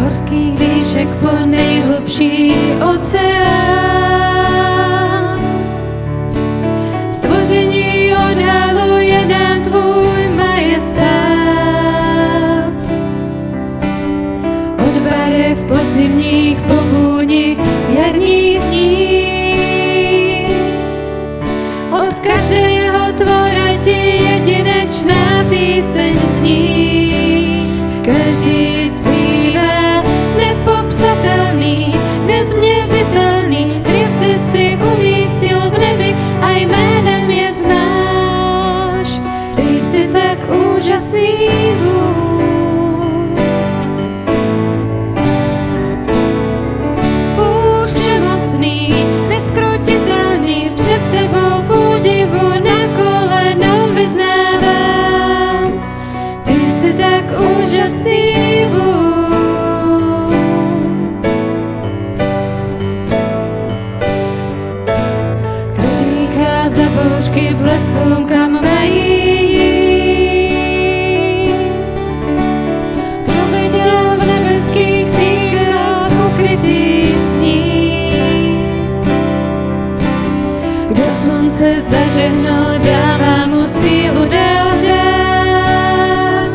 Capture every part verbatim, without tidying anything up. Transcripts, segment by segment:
horských výšek po nejhlubší oceán. Stvoření odhaluje nám tvůj majestát. Od barev podzimních po vůni jarních dní, od každého tvora ti jedinečná píseň zní. Každý zpívá nepopsatelný, nezměřitelný. Kriste si umístil v nebi a jménem je znáš. Ty jsi tak úžasný Bůh. Bůh všemocný, neskrotitelný, před tebou v údivu na kolenou vyznávám. Ty jsi tak úžasný Bůh. Kdo říká za bouřky bleskům, kam mají jít? Kdo viděl v nebeských síkách ukrytý sníh? Kdo slunce zažehnal, dává mu sílu dál řád.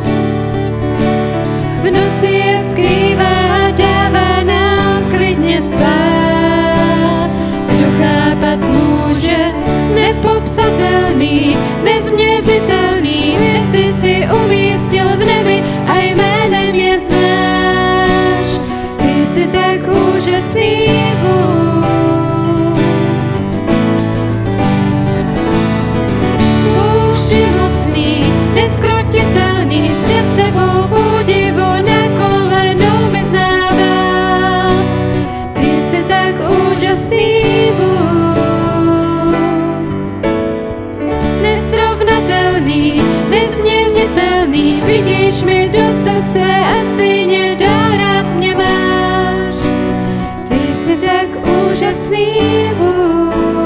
V noci je skrývá, dává nám klidně spát. Kdo chápat může, nepopsatelný, nezměřitelný. Jestli si umístil v nebi a jménem je znáš. Ty jsi tak úžasný Bůh. Bůh všemocný, neskrotitelný, před tebou v údivu na kolenou vyznává. Ty jsi tak úžasný Bůh. Nesrovnatelný, nezměřitelný, vidíš mi do srdce a stejně dál rád mě máš. Ty jsi tak úžasný Bůh.